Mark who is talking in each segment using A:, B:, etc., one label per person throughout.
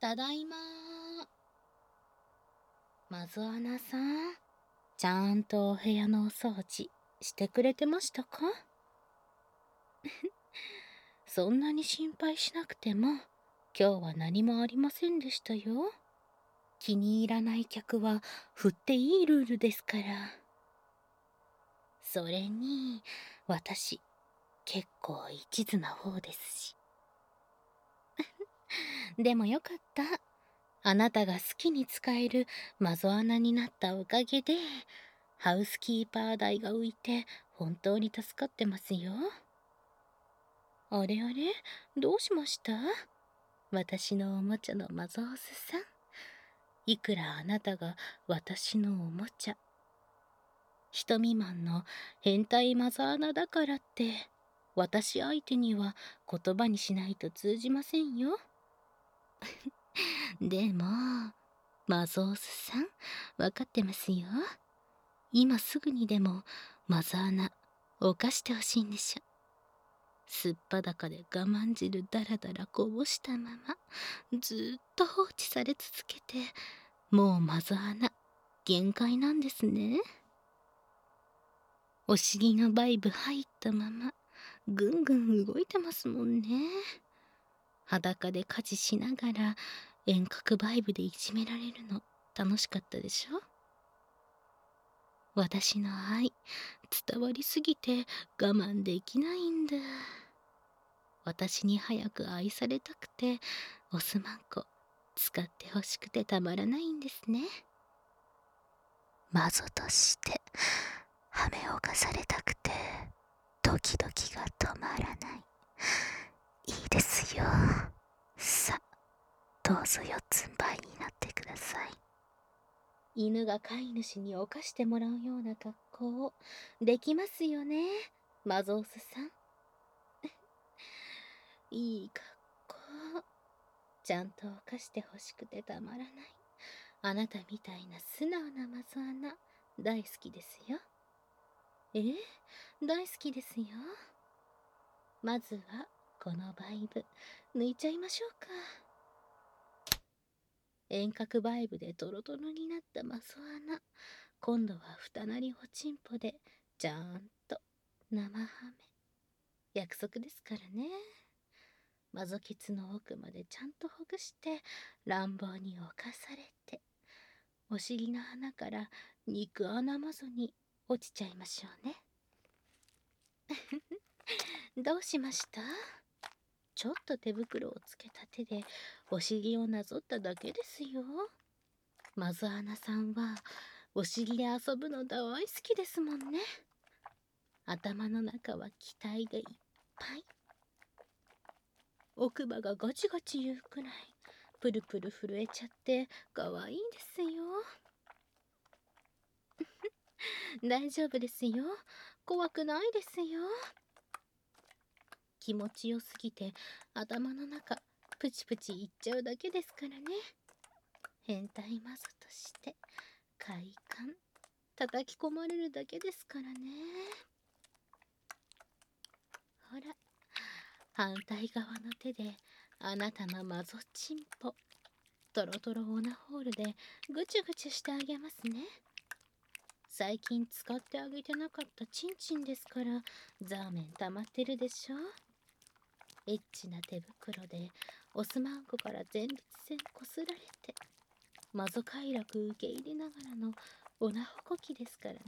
A: ただいま。マゾアナさん、ちゃんとお部屋のお掃除してくれてましたか？そんなに心配しなくても、今日は何もありませんでしたよ。気に入らない客は振っていいルールですから。それに、私、結構一途な方ですし。でもよかった。あなたが好きに使えるマゾアナになったおかげで、ハウスキーパー代が浮いて本当に助かってますよ。あれあれ、どうしました？私のおもちゃのマゾースさん。いくらあなたが私のおもちゃ、人未満の変態マザーナだからって、私相手には言葉にしないと通じませんよ。でも、マゾースさん、わかってますよ。今すぐにでもマザーナ犯してほしいんでしょ。すっぱだかで我慢汁だらだらこぼしたままずっと放置され続けて、もうマザーナ限界なんですね。お尻のバイブ入ったままぐんぐん動いてますもんね。裸で家事しながら遠隔バイブでいじめられるの楽しかったでしょ？私の愛伝わりすぎて我慢できないんだ。私に早く愛されたくてオスマンコ使ってほしくてたまらないんですね。マゾとしてハメをかされたくてドキドキが止まらない。いいですよ。さ、どうぞ四つん這いになってください。犬が飼い主に犯してもらうような格好できますよね、マゾースさん。いい格好。ちゃんと犯してほしくてたまらない。あなたみたいな素直なマゾアナ大好きですよ。大好きですよ。まずはこのバイブ抜いちゃいましょうか。遠隔バイブでトロトロになったマゾアナ、今度は二なりおちんぽでちゃんと生ハメ。約束ですからね。マゾケツの奥までちゃんとほぐして乱暴に侵されて、お尻の穴から肉穴マゾに落ちちゃいましょうね。どうしました？ちょっと手袋をつけた手でお尻をなぞっただけですよ。マゾアナさんはお尻で遊ぶの大好きですもんね。頭の中は期待がいっぱい。奥歯がガチガチ言うくらいプルプル震えちゃって可愛いんですよ。大丈夫ですよ。怖くないですよ。気持ちよすぎて頭の中プチプチいっちゃうだけですからね。変態マゾとして快感叩き込まれるだけですからね。ほら、反対側の手であなたのマゾチンポトロトロオナホールでぐちゅぐちゅしてあげますね。最近使ってあげてなかったチンチンですからザーメン溜まってるでしょ。エッチな手袋でオスマンコから前立腺こすられて、マゾ快楽受け入れながらのオナホコキですからね。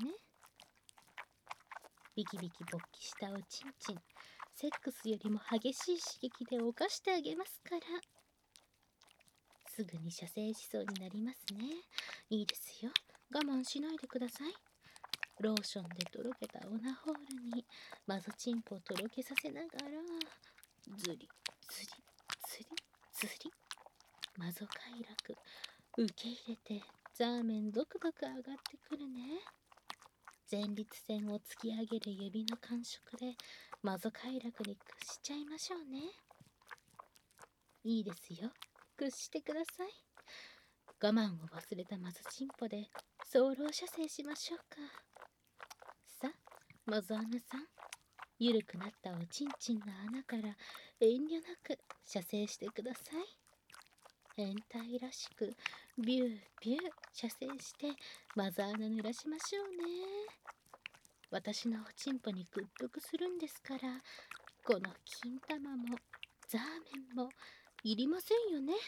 A: ビキビキ勃起したおちんちん、セックスよりも激しい刺激で犯してあげますから。すぐに射精しそうになりますね。いいですよ。我慢しないでください。ローションでとろけたオナホールにマゾチンポをとろけさせながらズリズリズリズリ、マゾ快楽受け入れてザーメンドクドク上がってくるね。前立腺を突き上げる指の感触でマゾ快楽に屈しちゃいましょうね。いいですよ。屈してください。我慢を忘れたマゾチンポで早漏射精しましょうか。さあ、マゾアナさん、ゆるくなったおちんちんの穴から遠慮なく射精してください。 変態らしくビュービュー射精してマザー穴濡らしましょうね。私のおちんぽに屈服するんですから、この金玉もザーメンもいりませんよね。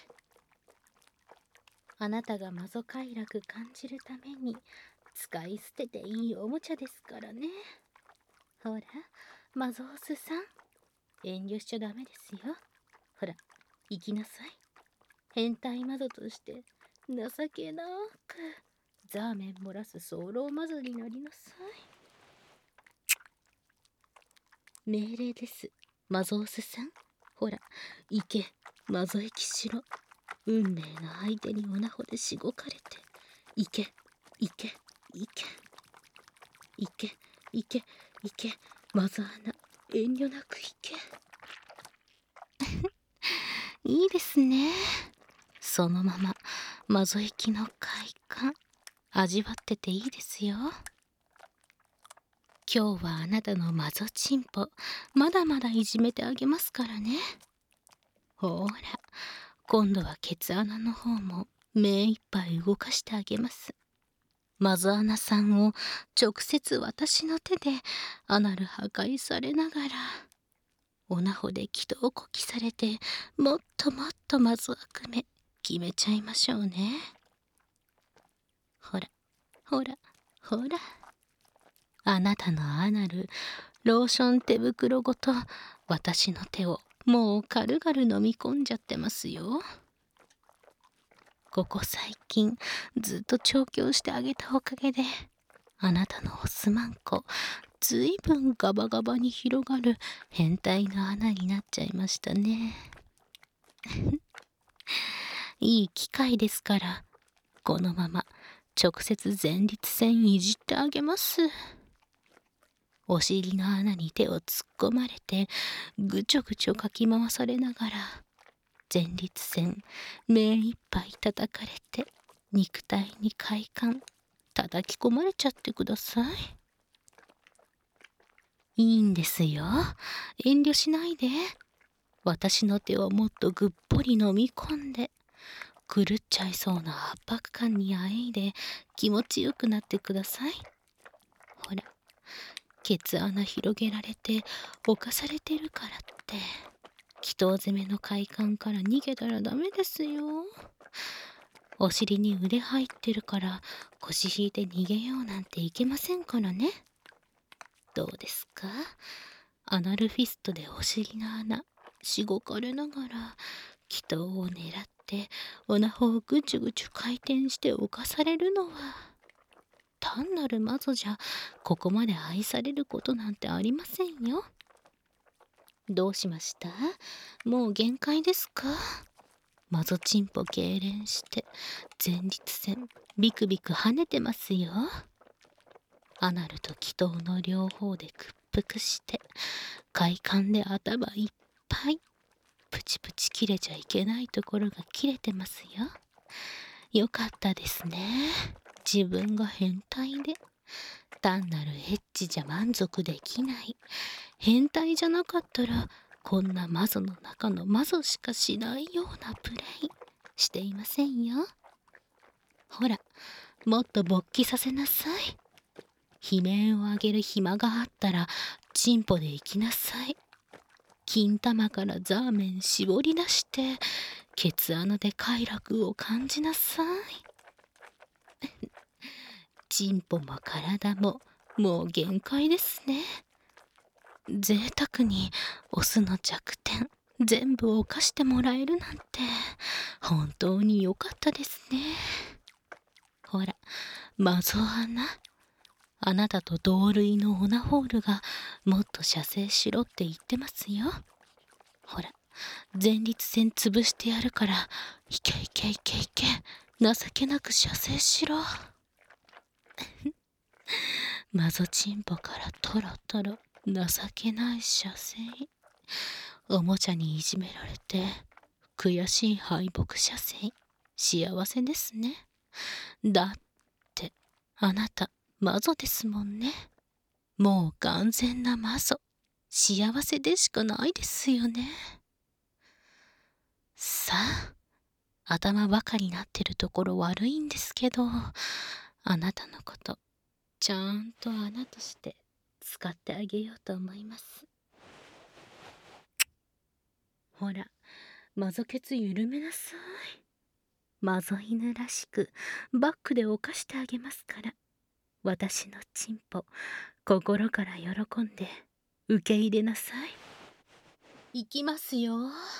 A: あなたがマゾ快楽感じるために使い捨てていいおもちゃですからね。ほら、マゾースさん、遠慮しちゃダメですよ。ほら、行きなさい。変態マゾとして情けなくザーメン漏らす早漏マゾになりなさい。命令です、マゾースさん。ほら、行け、マゾエキしろ。運命の相手におなほでしごかれて。行け、行け、行け。行け、行け、行け、マザーナ、遠慮なく行け。いいですね。そのままマゾ行きの快感味わってていいですよ。今日はあなたのマゾチンポまだまだいじめてあげますからね。ほら、今度はケツ穴の方も目いっぱい動かしてあげます。マゾアナさんを直接私の手でアナル破壊されながら、おなほで気道こきされて、もっともっとマゾ悪め決めちゃいましょうね。ほら、ほら、ほら。あなたのアナル、ローション手袋ごと私の手をもう軽々飲み込んじゃってますよ。ここ最近ずっと調教してあげたおかげで、あなたのオスマンコずいぶんガバガバに広がる変態の穴になっちゃいましたね。いい機会ですから、このまま直接前立腺いじってあげます。お尻の穴に手を突っ込まれてぐちょぐちょかき回されながら、前立腺目いっぱい叩かれて肉体に快感叩き込まれちゃってください。いいんですよ、遠慮しないで。私の手をもっとぐっぽり飲み込んで、狂っちゃいそうな圧迫感にあえいで気持ちよくなってください。ほら、ケツ穴広げられて侵されてるからって気筒攻めの快感から逃げたらダメですよ。お尻に腕入ってるから腰引いて逃げようなんていけませんからね。どうですか、アナルフィストでお尻の穴しごかれながら気筒を狙っておなほをぐちゅぐちゅ回転して侵されるのは、単なるマゾじゃここまで愛されることなんてありませんよ。どうしました？もう限界ですか？マゾチンポ痙攣して前立腺ビクビク跳ねてますよ。アナルと気筒の両方で屈服して快感で頭いっぱい、プチプチ切れちゃいけないところが切れてますよ。よかったですね。自分が変態で単なるエッチじゃ満足できない。変態じゃなかったらこんなマゾの中のマゾしかしないようなプレイしていませんよ。ほら、もっと勃起させなさい。悲鳴を上げる暇があったらチンポで行きなさい。金玉からザーメン絞り出してケツ穴で快楽を感じなさい。チンポも体ももう限界ですね。贅沢にオスの弱点全部犯してもらえるなんて本当に良かったですね。ほら、マゾ穴、あなたと同類のオナホールがもっと射精しろって言ってますよ。ほら、前立腺潰してやるからいけいけいけいけ、情けなく射精しろ。マゾチンポからトロトロ情けない射精。おもちゃにいじめられて悔しい敗北射精、幸せですね。だってあなたマゾですもんね。もう完全なマゾ、幸せでしかないですよね。さあ、 頭ばかりなってるところ悪いんですけど、あなたのことちゃんと穴として使ってあげようと思います。ほら、マゾケツ緩めなさい。マゾ犬らしくバックで犯してあげますから、私のチンポ心から喜んで受け入れなさい。いきますよ。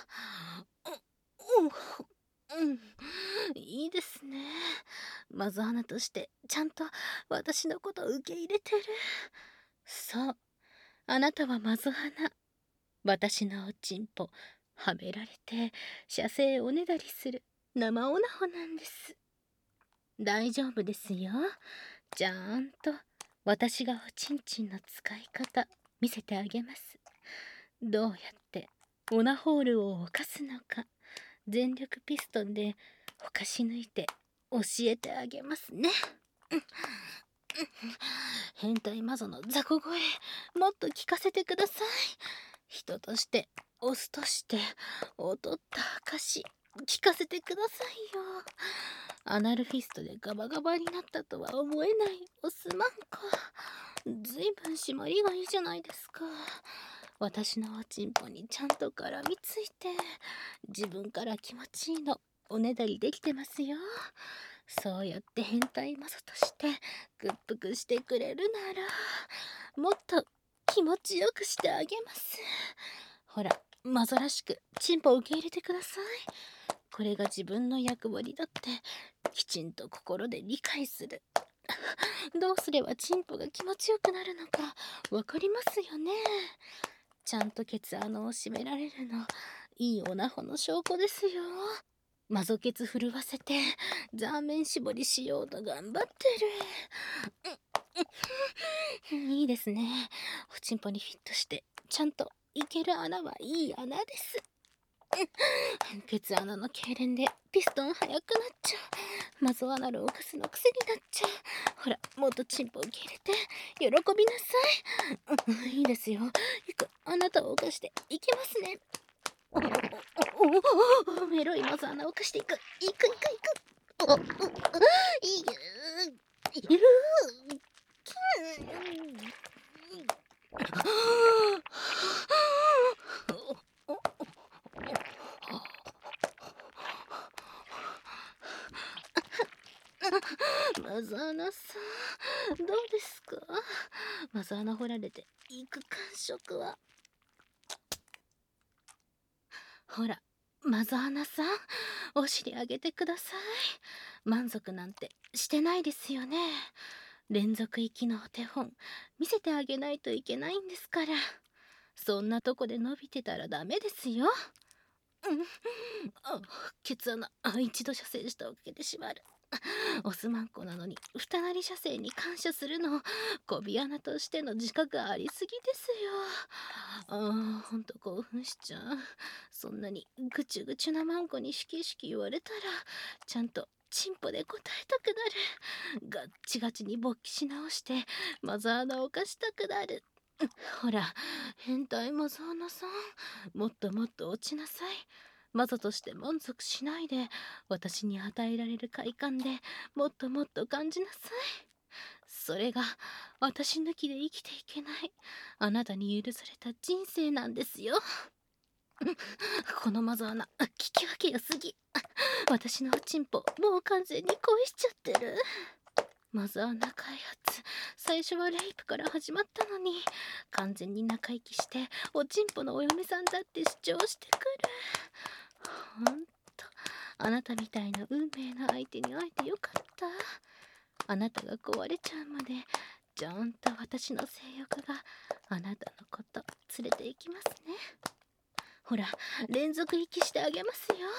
A: いいですね。マゾ穴としてちゃんと私のことを受け入れてる。そう、あなたはマゾ穴。私のおちんぽはめられて射精おねだりする生オナホなんです。大丈夫ですよ。ちゃんと私がおちんちんの使い方見せてあげます。どうやってオナホールを犯すのか、全力ピストンでほかし抜いて教えてあげますね。変態マゾの雑魚声もっと聞かせてください。人としてオスとして劣った証聞かせてくださいよ。アナルフィストでガバガバになったとは思えないオスマンコ。ずいぶん締まりがいいじゃないですか。私のおちんぽにちゃんと絡みついて自分から気持ちいいのおねだりできてますよ。そうやって変態マゾとしてグッ服してくれるならもっと気持ちよくしてあげます。ほら、マゾらしくチンポを受け入れてください。これが自分の役割だってきちんと心で理解する。どうすればチンポが気持ちよくなるのかわかりますよね。ちゃんとケツ穴を閉められるのいいオナホの証拠ですよ。マゾケツ震わせてザーメン絞りしようと頑張ってる。いいですね。おちんぽにフィットしてちゃんといける穴はいい穴です。ケツ穴の痙攣でピストン速くなっちゃう。マゾアナルを犯すの癖になっちゃう。ほら、もっとチンポ受け入れて喜びなさい。いいですよ。あなたを犯していきますね。メロいマゾ穴を犯していく。いく。いる。マザーナさん、どうですか？マザーナ掘られていく感触は。ほら、マザーナさん、お尻上げてください。満足なんてしてないですよね。連続息のお手本見せてあげないといけないんですから。そんなとこで伸びてたらダメですよ。あ、ケツ穴一度射精したおかげで閉まる。オスマンコなのに二なり射精に感謝するのコビアナとしての自覚ありすぎですよ。ほんと興奮しちゃう。そんなにぐちゅぐちゅなマンコにしきしき言われたらちゃんとチンポで答えたくなる。ガッチガチに勃起し直してマザーナを犯したくなる。ほら、変態マザーナさん、もっともっと落ちなさい。マゾとして満足しないで私に与えられる快感でもっともっと感じなさい。それが私抜きで生きていけないあなたに許された人生なんですよ。このマゾ穴聞き分けよすぎ。私のおちんぽもう完全に恋しちゃってる。マザーナ開発最初はレイプから始まったのに完全に仲良きしておちんぽのお嫁さんだって主張してくる。ほんとあなたみたいな運命の相手に会えてよかった。あなたが壊れちゃうまでちゃんと私の性欲があなたのこと連れて行きますね。ほら、連続息してあげますよ。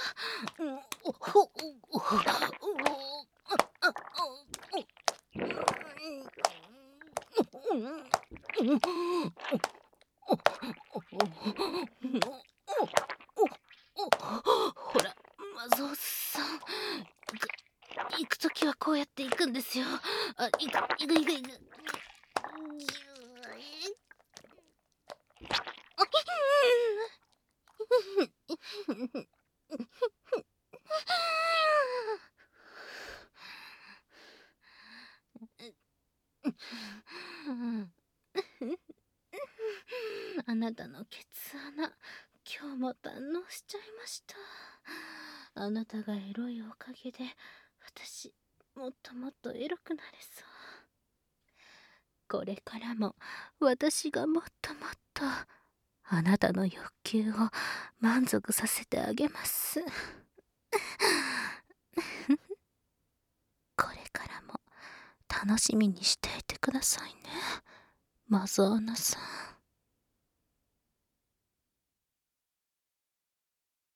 A: ほら、マゾウさん。行くときはこうやって行くんですよ。行く。 なたのケツ穴、今日も堪能しちゃいました。あなたがエロいおかげで、私、もっともっとエロくなれそう。これからも、私がもっともっと、あなたの欲求を満足させてあげます。これからも楽しみにしていてくださいね、マゾーナさん。